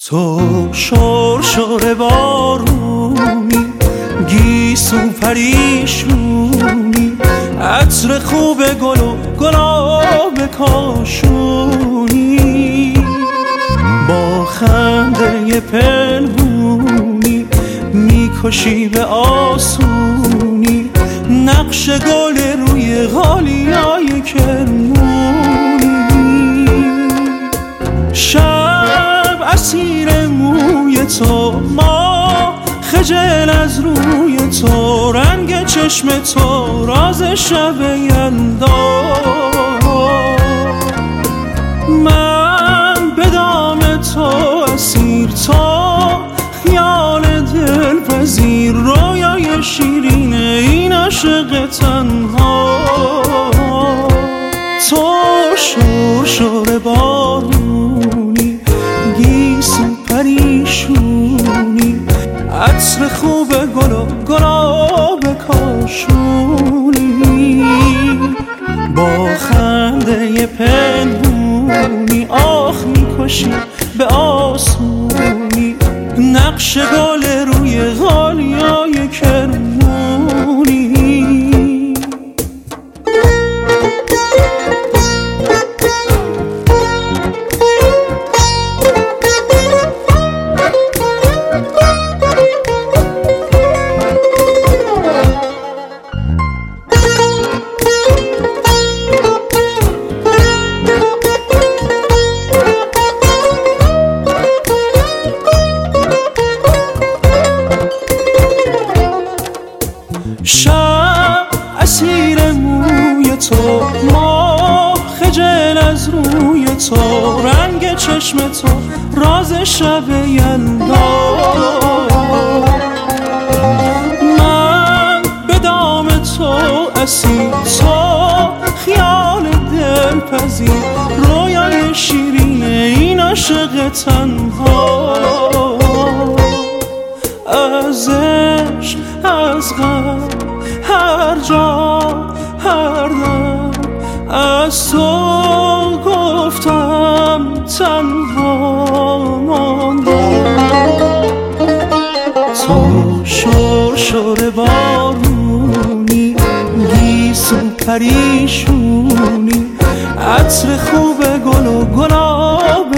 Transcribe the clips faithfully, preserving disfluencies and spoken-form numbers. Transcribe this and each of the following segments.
تو شرشر بارونی، گیسو پریشونی، عطر خوب گل و گلاب کاشونی، با خنده پنهونی میکشی به آسونی، نقش گل روی غالیای کرمونی. شب اسیر موی تو، ما خجل از روی تو، رنگ چشم تو راز شب یلدا. من به دام تو اسیر، تو خیال دلپذیر، رویای شیرین این عاشق تنها. تو شرشر بارونی، گیسو پریشونی، عطر خوب گل و گلاب کاشونی، با خنده پنهونی آخ میکشی به آسونی، نقش گل روی غالیای کرمونی. شب اسیر موی تو، ما خجل از روی تو، رنگ چشم تو راز شب یلدا. من به دام تو اسیر، تو خیال دلپذیر، رویای شیرین این عاشق تنها. از عشق، از غم، هر جا هر دم، از تو گفتم تنها ماندم. تو شرشر بارونی، گیسو پریشونی، عطر خوب گل و گلاب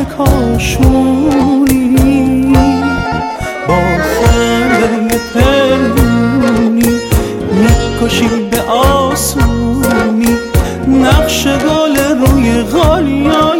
کاشونی، با خنده پنهونی میکشی به آسونی، نقش گل روی غالیای